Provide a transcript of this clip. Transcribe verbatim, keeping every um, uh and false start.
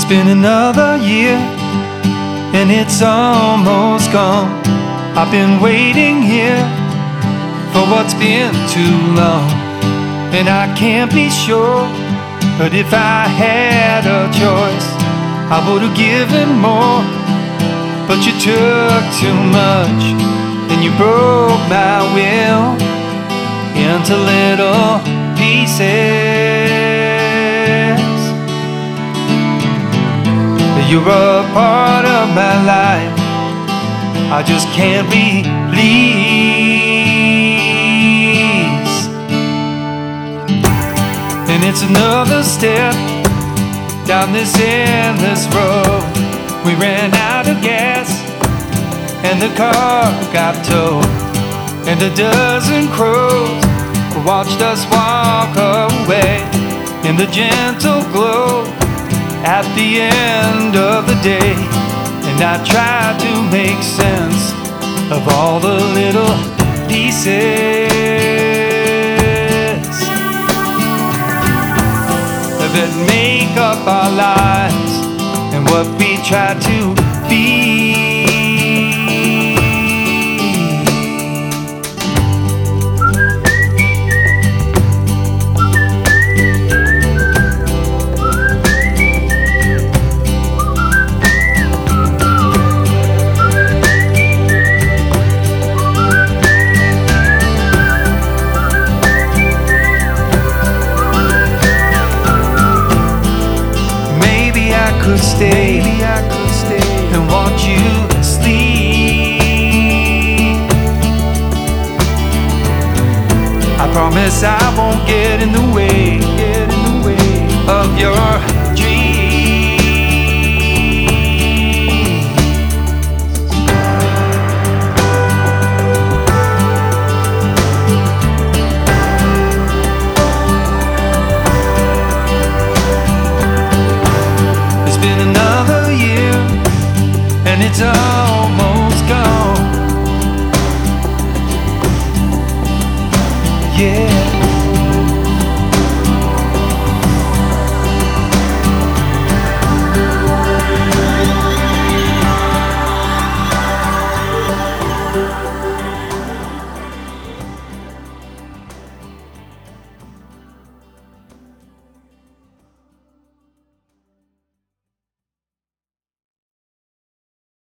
It's been another year and it's almost gone. I've been waiting here for what's been too long, and I can't be sure, but if I had a choice, I would've given more. But you took too much and you broke my will into little pieces. You're a part of my life I just can't release. And it's another step down this endless road. We ran out of gas and the car got towed, and a dozen crows watched us walk away in the gentle glow at the end of the day. And I tried to make sense of all the little pieces that make up our lives and what we try to be. Could stay, maybe I could stay and watch you sleep. I promise I won't get in the way, get in the way of your dreams. It's been another year and it's all